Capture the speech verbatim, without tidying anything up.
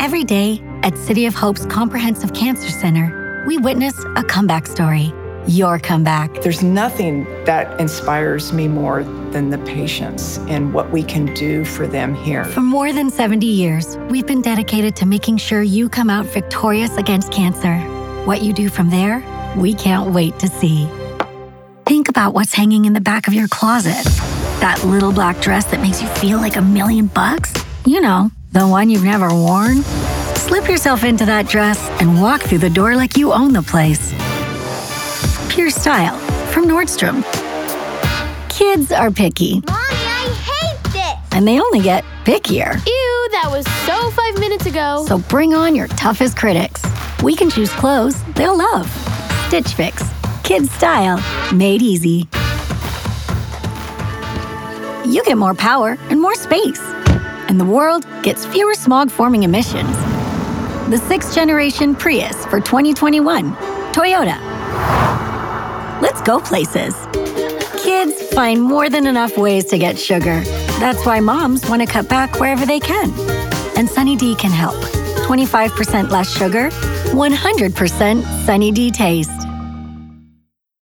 Every day at City of Hope's Comprehensive Cancer Center, we witness a comeback story. Your comeback. There's nothing that inspires me more than the patients and what we can do for them here. For more than seventy years, we've been dedicated to making sure you come out victorious against cancer. What you do from there, we can't wait to see. Think about what's hanging in the back of your closet. That little black dress that makes you feel like a million bucks? You know, the one you've never worn? Slip yourself into that dress and walk through the door like you own the place. Pure style from Nordstrom. Kids are picky. Mommy, I hate this! And they only get pickier. Ew, that was so five minutes ago. So bring on your toughest critics. We can choose clothes they'll love. Stitch Fix. Kids style. Made easy. You get more power and more space. And the world gets fewer smog-forming emissions. The sixth generation Prius for twenty twenty-one. Toyota. Let's go places. Kids find more than enough ways to get sugar. That's why moms want to cut back wherever they can. And Sunny D can help. twenty-five percent less sugar, one hundred percent Sunny D taste.